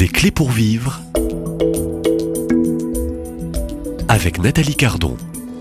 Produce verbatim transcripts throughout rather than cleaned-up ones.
Des clés pour vivre avec Nathalie Cardon.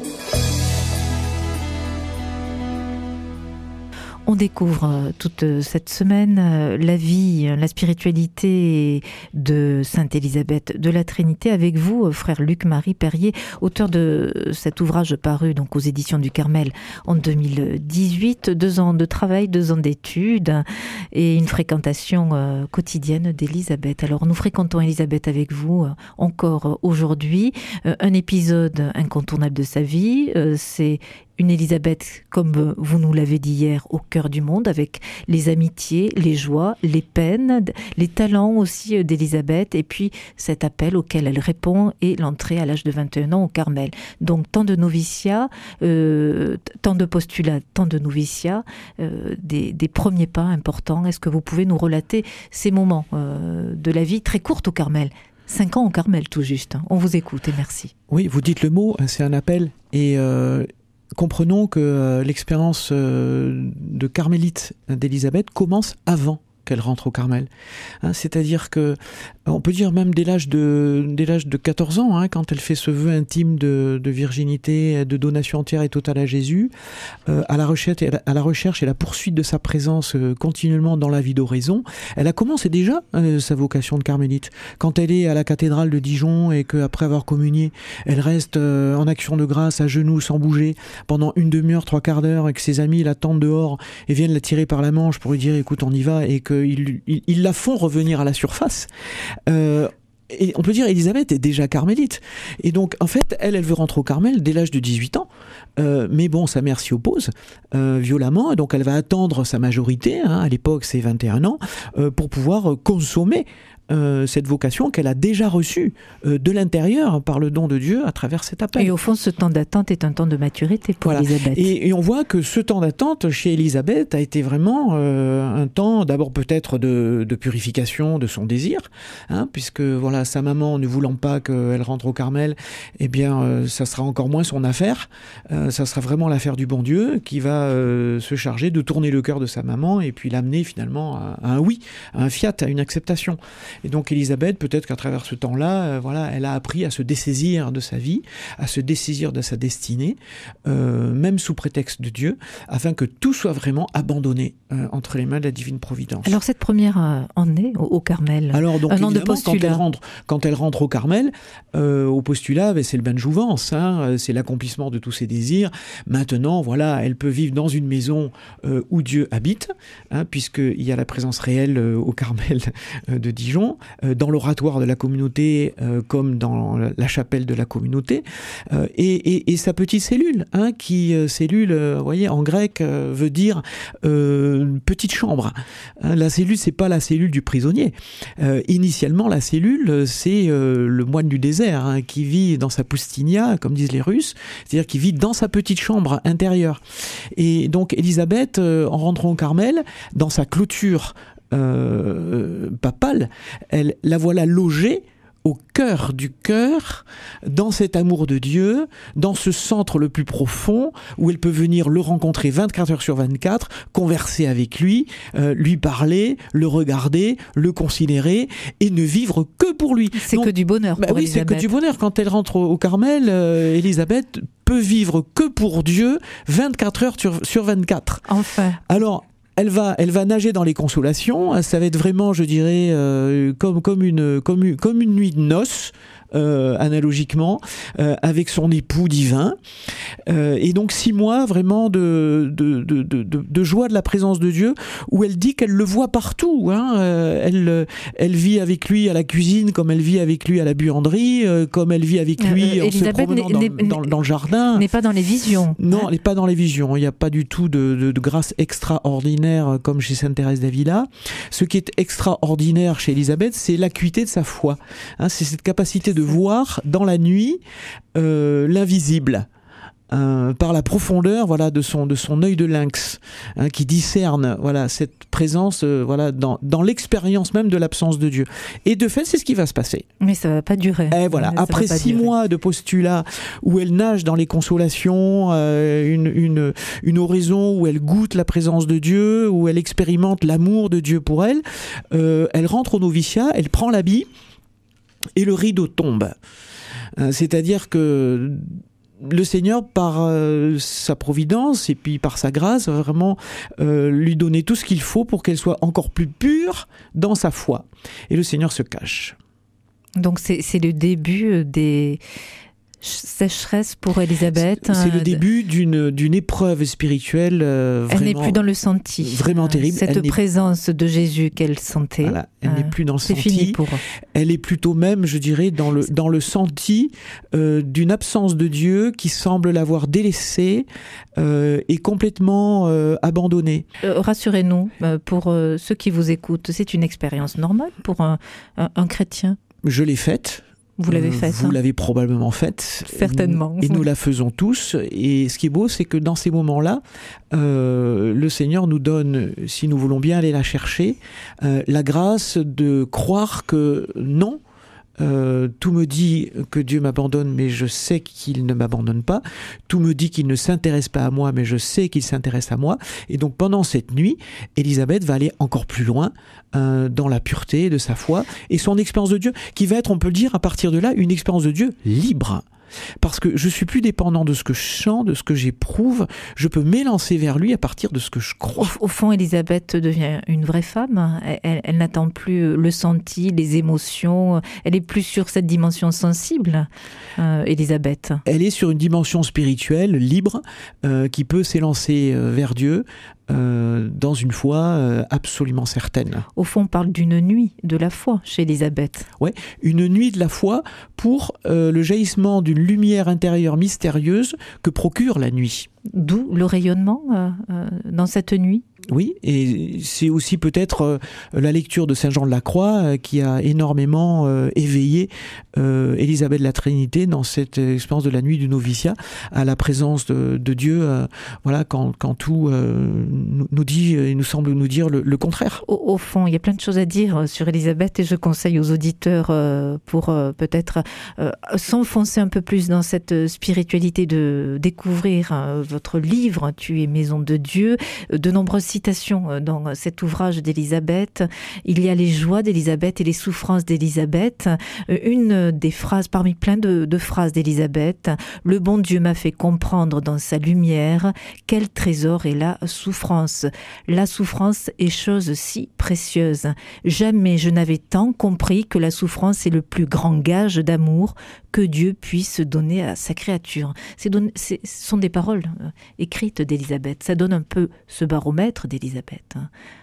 On découvre toute cette semaine la vie, la spiritualité de Sainte Élisabeth de la Trinité avec vous, frère Luc-Marie Perrier, auteur de cet ouvrage paru donc aux éditions du Carmel en deux mille dix-huit. Deux ans de travail, deux ans d'études et une fréquentation quotidienne d'Élisabeth. Alors nous fréquentons Élisabeth avec vous encore aujourd'hui. Un épisode incontournable de sa vie, c'est une Élisabeth, comme vous nous l'avez dit hier, au cœur du monde, avec les amitiés, les joies, les peines, les talents aussi d'Élisabeth, et puis cet appel auquel elle répond et l'entrée à l'âge de vingt et un ans au Carmel. Donc tant de noviciats, euh, tant de postulats, tant de noviciats, euh, des, des premiers pas importants. Est-ce que vous pouvez nous relater ces moments euh, de la vie très courte au Carmel ? Cinq ans au Carmel tout juste. On vous écoute et merci. Oui, vous dites le mot, c'est un appel et... Euh Comprenons que euh, l'expérience euh, de carmélite d'Élisabeth commence avant qu'elle rentre au Carmel. Hein, c'est-à-dire que, on peut dire même dès l'âge de, dès l'âge de quatorze ans, hein, quand elle fait ce vœu intime de, de virginité, de donation entière et totale à Jésus, euh, à, la recherche, à la recherche et la poursuite de sa présence euh, continuellement dans la vie d'oraison, elle a commencé déjà euh, sa vocation de carmélite. Quand elle est à la cathédrale de Dijon et qu'après avoir communié, elle reste euh, en action de grâce, à genoux, sans bouger, pendant une demi-heure, trois quarts d'heure, et que ses amis l'attendent dehors et viennent la tirer par la manche pour lui dire « écoute, on y va », et qu'ils ils, ils la font revenir à la surface. Euh, et on peut dire Élisabeth est déjà carmélite. Et donc, en fait, elle, elle veut rentrer au Carmel dès l'âge de dix-huit ans. Euh, mais bon, sa mère s'y oppose euh, violemment. Et donc, elle va attendre sa majorité, hein, à l'époque, c'est vingt et un ans, euh, pour pouvoir consommer Euh, cette vocation qu'elle a déjà reçue euh, de l'intérieur par le don de Dieu à travers cet appel. Et au fond, ce temps d'attente est un temps de maturité pour voilà. Élisabeth. Et, et on voit que ce temps d'attente chez Élisabeth a été vraiment euh, un temps d'abord peut-être de, de purification de son désir, hein, puisque voilà, sa maman ne voulant pas qu'elle rentre au Carmel, eh bien euh, ça sera encore moins son affaire, euh, ça sera vraiment l'affaire du bon Dieu qui va euh, se charger de tourner le cœur de sa maman et puis l'amener finalement à, à un oui, à un fiat, à une acceptation. Et donc Élisabeth, peut-être qu'à travers ce temps-là, euh, voilà, elle a appris à se dessaisir de sa vie, à se dessaisir de sa destinée, euh, même sous prétexte de Dieu, afin que tout soit vraiment abandonné euh, entre les mains de la divine providence. Alors cette première euh, année au, au Carmel, Alors, donc, un an de postulat. Quand elle rentre, quand elle rentre au Carmel, euh, au postulat, ben, c'est le bain de jouvence, hein, c'est l'accomplissement de tous ses désirs. Maintenant, voilà, elle peut vivre dans une maison euh, où Dieu habite, hein, puisqu'il y a la présence réelle euh, au Carmel euh, de Dijon, dans l'oratoire de la communauté euh, comme dans la chapelle de la communauté, euh, et, et, et sa petite cellule, hein, qui, euh, cellule, euh, vous voyez, en grec, euh, veut dire euh, petite chambre. Hein, la cellule, c'est pas la cellule du prisonnier. Euh, initialement, la cellule, c'est euh, le moine du désert, hein, qui vit dans sa poustinia, comme disent les Russes, c'est-à-dire qui vit dans sa petite chambre intérieure. Et donc, Élisabeth, euh, en rentrant au Carmel, dans sa clôture Euh, papale, elle, la voilà logée au cœur du cœur, dans cet amour de Dieu, dans ce centre le plus profond, où elle peut venir le rencontrer vingt-quatre heures sur vingt-quatre, converser avec lui, euh, lui parler, le regarder, le considérer, et ne vivre que pour lui. C'est Donc, que du bonheur pour bah oui, Élisabeth. C'est que du bonheur. Quand elle rentre au, au Carmel, euh, Élisabeth peut vivre que pour Dieu, vingt-quatre heures sur, sur vingt-quatre. Enfin. Alors, Elle va, elle va nager dans les consolations. Ça va être vraiment, je dirais, euh, comme, comme, une, comme, une, comme une nuit de noces, euh, analogiquement, euh, avec son époux divin. Euh, et donc six mois vraiment de, de, de, de, de joie de la présence de Dieu, où elle dit qu'elle le voit partout. Hein. Euh, elle, elle vit avec lui à la cuisine, comme elle vit avec lui à la buanderie, euh, comme elle vit avec lui euh, en Élisabeth se promenant dans, dans, dans le jardin. N'est pas dans les visions. Non, hein. Elle n'est pas dans les visions. Il n'y a pas du tout de, de, de grâce extraordinaire comme chez Sainte Thérèse d'Avila. Ce qui est extraordinaire chez Élisabeth, c'est l'acuité de sa foi. Hein, c'est cette capacité de voir dans la nuit euh, l'invisible. euh, par la profondeur, voilà, de son de son œil de lynx, hein, qui discerne, voilà, cette présence, euh, voilà, dans dans l'expérience même de l'absence de Dieu. Et de fait, c'est ce qui va se passer. Mais ça va pas durer. Et voilà, Ça après six durer. mois de postulat où elle nage dans les consolations, euh, une une une oraison où elle goûte la présence de Dieu, où elle expérimente l'amour de Dieu pour elle, euh, elle rentre au noviciat, elle prend l'habit et le rideau tombe. Euh, c'est-à-dire que le Seigneur, par euh, sa providence et puis par sa grâce, va vraiment euh, lui donner tout ce qu'il faut pour qu'elle soit encore plus pure dans sa foi. Et le Seigneur se cache. Donc c'est, c'est le début des sécheresses pour Élisabeth. C'est, c'est le début d'une, d'une épreuve spirituelle euh, vraiment... Elle n'est plus dans le senti. Vraiment terrible. Cette elle présence de Jésus qu'elle sentait. Voilà, elle euh, n'est plus dans le c'est senti. Fini pour... Elle est plutôt même, je dirais, dans le, dans le senti euh, d'une absence de Dieu qui semble l'avoir délaissée euh, et complètement euh, abandonnée. Euh, rassurez-nous, euh, pour euh, ceux qui vous écoutent, c'est une expérience normale pour un, un, un chrétien? Je l'ai faite. Vous l'avez faite. Vous hein. l'avez probablement faite. Certainement. Et nous la faisons tous. Et ce qui est beau, c'est que dans ces moments-là, euh, le Seigneur nous donne, si nous voulons bien aller la chercher, euh, la grâce de croire que non, Euh, tout me dit que Dieu m'abandonne, mais je sais qu'il ne m'abandonne pas. Tout me dit qu'il ne s'intéresse pas à moi, mais je sais qu'il s'intéresse à moi. Et donc pendant cette nuit, Élisabeth va aller encore plus loin euh, dans la pureté de sa foi et son expérience de Dieu, qui va être, on peut le dire, à partir de là, une expérience de Dieu libre. Parce que je suis plus dépendant de ce que je sens, de ce que j'éprouve. Je peux m'élancer vers lui à partir de ce que je crois. Au, au fond, Élisabeth devient une vraie femme. Elle, elle, elle n'attend plus le senti, les émotions. Elle est plus sur cette dimension sensible, euh, Élisabeth. Elle est sur une dimension spirituelle, libre, euh, qui peut s'élancer euh, vers Dieu euh, dans une foi euh, absolument certaine. Au fond, on parle d'une nuit de la foi chez Élisabeth. Ouais, une nuit de la foi pour euh, le jaillissement d'une lumière intérieure mystérieuse que procure la nuit. D'où le rayonnement euh, euh, dans cette nuit. Oui, et c'est aussi peut-être euh, la lecture de Saint Jean de la Croix euh, qui a énormément euh, éveillé euh, Élisabeth de la Trinité dans cette expérience de la nuit du noviciat à la présence de, de Dieu, euh, voilà, quand, quand tout euh, nous, nous dit, et nous semble nous dire le, le contraire. Au, au fond, il y a plein de choses à dire sur Élisabeth et je conseille aux auditeurs euh, pour euh, peut-être euh, s'enfoncer un peu plus dans cette spiritualité, de découvrir euh, votre livre « Tu es maison de Dieu », de nombreuses citations dans cet ouvrage d'Élisabeth. Il y a les joies d'Élisabeth et les souffrances d'Élisabeth. Une des phrases, parmi plein de, de phrases d'Élisabeth, « Le bon Dieu m'a fait comprendre dans sa lumière quel trésor est la souffrance. La souffrance est chose si précieuse. Jamais je n'avais tant compris que la souffrance est le plus grand gage d'amour que Dieu puisse donner à sa créature. » C'est don- c'est, ce sont des paroles écrites d'Élisabeth. Ça donne un peu ce baromètre d'Élisabeth.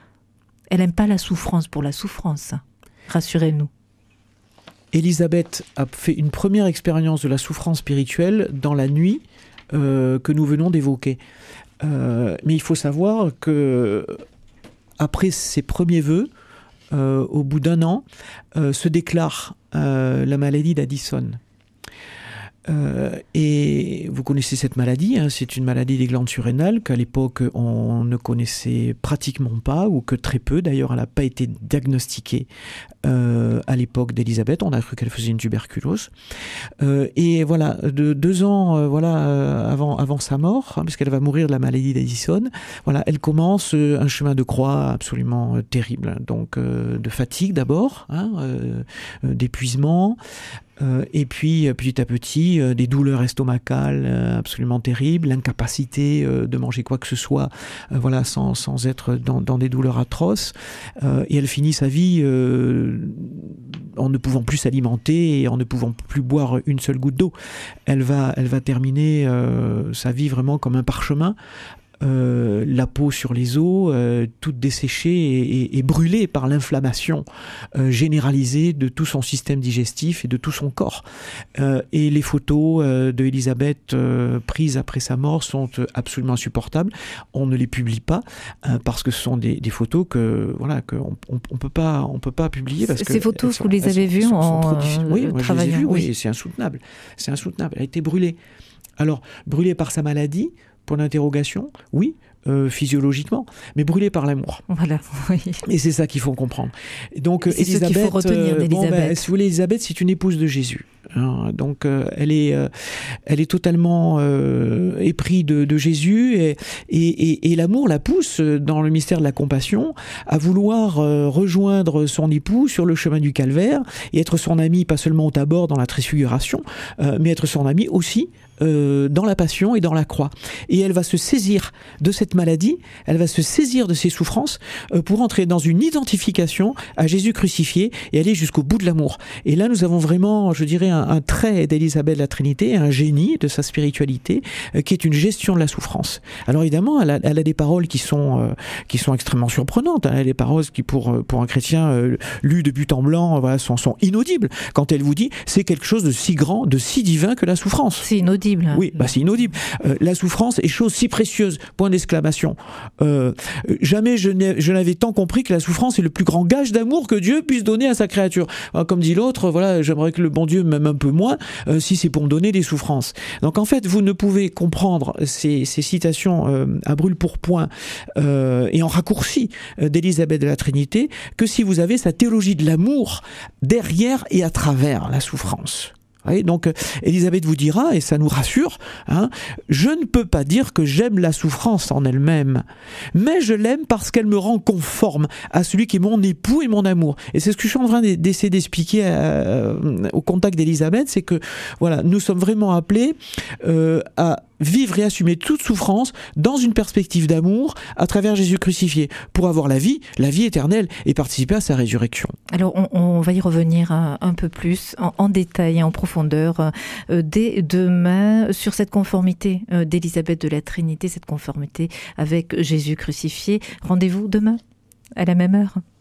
Elle n'aime pas la souffrance pour la souffrance. Rassurez-nous. Élisabeth a fait une première expérience de la souffrance spirituelle dans la nuit euh, que nous venons d'évoquer. Euh, mais il faut savoir que après ses premiers vœux, euh, au bout d'un an, euh, se déclare euh, la maladie d'Addison. Euh, et vous connaissez cette maladie, hein, c'est une maladie des glandes surrénales qu'à l'époque on ne connaissait pratiquement pas, ou que très peu. D'ailleurs, elle n'a pas été diagnostiquée euh, à l'époque d'Élisabeth. On a cru qu'elle faisait une tuberculose. Euh, et voilà, de deux ans, euh, voilà, euh, avant avant sa mort, hein, puisqu'elle va mourir de la maladie d'Addison. Voilà, elle commence euh, un chemin de croix absolument euh, terrible. Donc euh, de fatigue d'abord, hein, euh, euh, d'épuisement. Euh, et puis, petit à petit, euh, des douleurs estomacales euh, absolument terribles, l'incapacité euh, de manger quoi que ce soit, euh, voilà, sans, sans être dans, dans des douleurs atroces. Euh, et elle finit sa vie euh, en ne pouvant plus s'alimenter et en ne pouvant plus boire une seule goutte d'eau. Elle va, elle va terminer euh, sa vie vraiment comme un parchemin. Euh, la peau sur les os, euh, toute desséchée et, et, et brûlée par l'inflammation euh, généralisée de tout son système digestif et de tout son corps. Euh, et les photos euh, de Élisabeth euh, prises après sa mort sont euh, absolument insupportables. On ne les publie pas euh, parce que ce sont des, des photos que voilà que on, on, on peut pas on peut pas publier parce que ces photos sont, vous les avez vues en sont, sont trop difficiles. Oui, moi, je les ai vues, oui. oui, c'est insoutenable, c'est insoutenable. Elle a été brûlée. Alors, brûlée par sa maladie, pour l'interrogation, oui. Euh, physiologiquement, mais brûlée par l'amour. Voilà, oui. Et c'est ça qu'il faut comprendre. Donc, c'est Élisabeth, ce qu'il faut retenir d'Élisabeth. Bon, ben, si vous voulez, Élisabeth, c'est une épouse de Jésus. Hein, donc, euh, elle est, euh, elle est totalement euh, éprise de, de Jésus, et, et, et, et l'amour la pousse dans le mystère de la compassion à vouloir euh, rejoindre son époux sur le chemin du calvaire et être son ami, pas seulement au Tabor dans la transfiguration, euh, mais être son ami aussi Euh, dans la passion et dans la croix. Et elle va se saisir de cette maladie, elle va se saisir de ses souffrances euh, pour entrer dans une identification à Jésus crucifié et aller jusqu'au bout de l'amour. Et là, nous avons vraiment, je dirais, un, un trait d'Élisabeth de la Trinité, un génie de sa spiritualité, euh, qui est une gestion de la souffrance. Alors évidemment, elle a, elle a des paroles qui sont, euh, qui sont extrêmement surprenantes. Elle a des paroles qui, pour, pour un chrétien euh, lu de but en blanc, voilà, sont, sont inaudibles. Quand elle vous dit, c'est quelque chose de si grand, de si divin que la souffrance. C'est inaudible. Oui, bah c'est inaudible. Euh, la souffrance est chose si précieuse. Point d'exclamation. Euh, jamais je, n'ai, je n'avais tant compris que la souffrance est le plus grand gage d'amour que Dieu puisse donner à sa créature. Alors, comme dit l'autre, voilà, j'aimerais que le bon Dieu m'aime un peu moins euh, si c'est pour me donner des souffrances. Donc en fait, vous ne pouvez comprendre ces, ces citations euh, à brûle-pourpoint euh, et en raccourci euh, d'Élisabeth de la Trinité que si vous avez sa théologie de l'amour derrière et à travers la souffrance. Oui, donc Élisabeth vous dira, et ça nous rassure, hein, je ne peux pas dire que j'aime la souffrance en elle-même, mais je l'aime parce qu'elle me rend conforme à celui qui est mon époux et mon amour. Et c'est ce que je suis en train d'essayer d'expliquer à, au contact d'Élisabeth, c'est que voilà, nous sommes vraiment appelés euh, à vivre et assumer toute souffrance dans une perspective d'amour à travers Jésus crucifié, pour avoir la vie, la vie éternelle, et participer à sa résurrection. Alors on, on va y revenir un, un peu plus en, en détail et en profondeur euh, dès demain sur cette conformité euh, d'Élisabeth de la Trinité, cette conformité avec Jésus crucifié. Rendez-vous demain à la même heure.